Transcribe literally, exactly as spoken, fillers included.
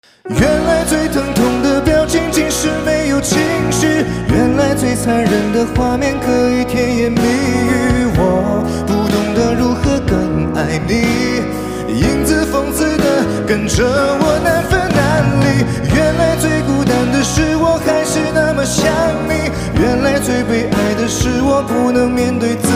原来最疼痛的表情竟是没有情绪，原来最残忍的画面可以甜言蜜语。我不懂得如何更爱你，影子讽刺的跟着我难分难离。原来最孤单的是我还是那么想你，原来最悲哀的是我不能面对自己。